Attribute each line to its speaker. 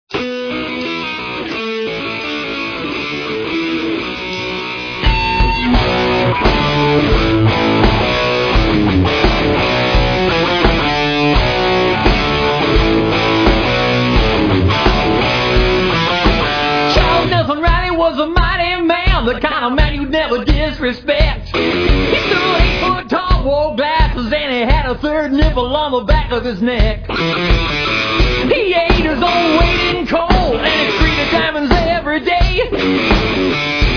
Speaker 1: Charles Nelson Riley was a mighty man, the kind of man you'd never disrespect. He stood 8 foot tall, wore glasses, and he had a third nipple on the back of his neck. He ate his own weight in coal, and he treated diamonds every day.